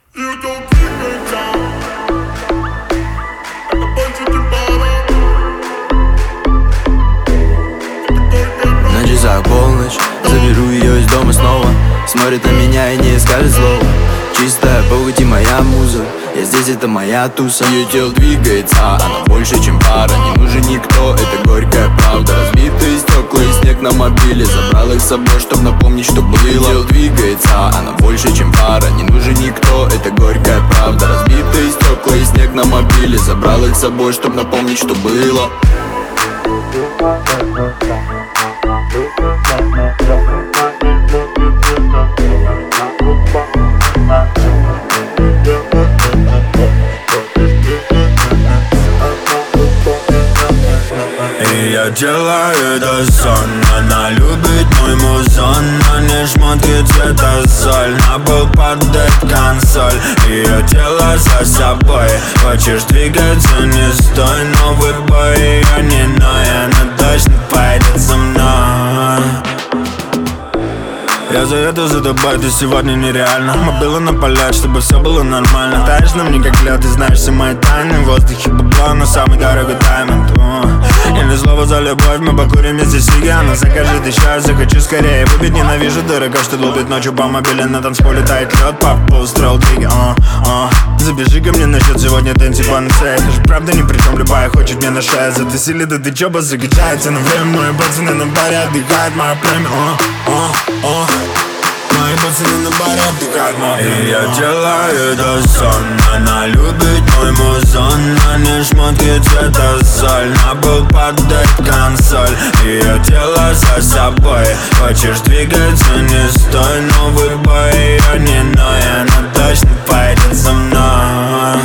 На часах полночь, заберу ее из дома снова. Смотрит на меня и не скажет слова. Чистая похоть и моя муза, я здесь, это моя туса. Ее тело двигается, она больше, чем пара. Не нужен никто, это горькая правда. Разбитые стекла и снег на мобиле, забрал их с собой, чтоб напомнить, что было. Ее тело двигается, она больше, чем пара. Не нужен никто, это горькая правда. Разбитые стекла и снег на мобиле, забрал их с собой, чтоб напомнить, что было. И я делаю это сон. Она любит мой музон, но не шмотки цвета соль. На пол падает консоль, ее тело за собой. Хочешь двигаться, не стой. Новый бой, ее не ной. Она точно пойдет за мной. Я заеду за тобой, ты сегодня нереально. Мы было напалять, чтобы все было нормально. Таешь на мне как лед, ты знаешь все мои тайны. В воздухе бабла, но самый дорогой даймонд. Или слово за любовь, мы покурим вместе сиги. Она закажет еще, я захочу скорее выпить. Ненавижу дурака, что долбит ночью по мобиле. На танцполе тает лед, папа устроил двиги. Забежи ко мне насчет сегодня дэнси панацея. Это же правда ни при чем, любая хочет мне на шею. Затусили, да ты чё, закачается на время. Мои пацаны на баре отдыхают, моя премия. Мои пацаны на баре отдыхают, моя премия. И я делаю это сон. Она любит мой музон, но не шмотки цвета соль. На пол падает консоль, ее тело за собой. Хочешь двигаться, не стой. Новый бой, ее не ной. Она точно пойдет за мной.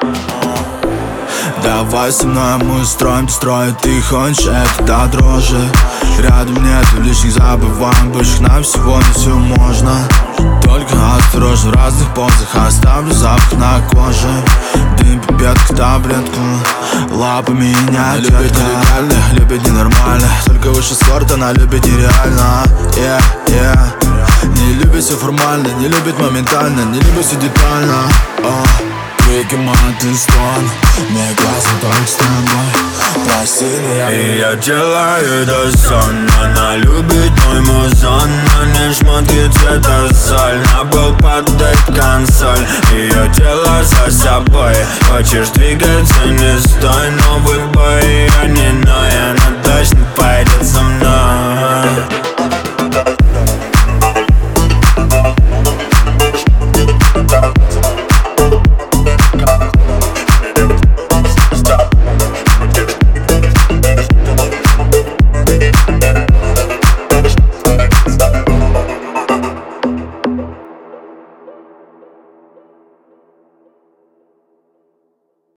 Давай со мной мы устроим строй. Ты хочешь это до дрожи. Рядом нету лишних, забываем бывших. Нам сегодня все можно. Только осторожно в разных позах. Оставлю запах на коже. Дым, пипетка, таблетку. Лапами меня любит нереально, любит ненормально. Только выше спорт, она любит нереально. Не любит все формально, не любит моментально, не любит все детально. Крики, маты, стон. Мне классно только с тобой. Прости меня. И я делаю это сон. Она любит мой музон, но не шмотки цвета соль. На пол падает консоль, ее тело за собой. Хочешь двигаться, не стой. Новый бой, ее не ной. Она точно пойдет за мной.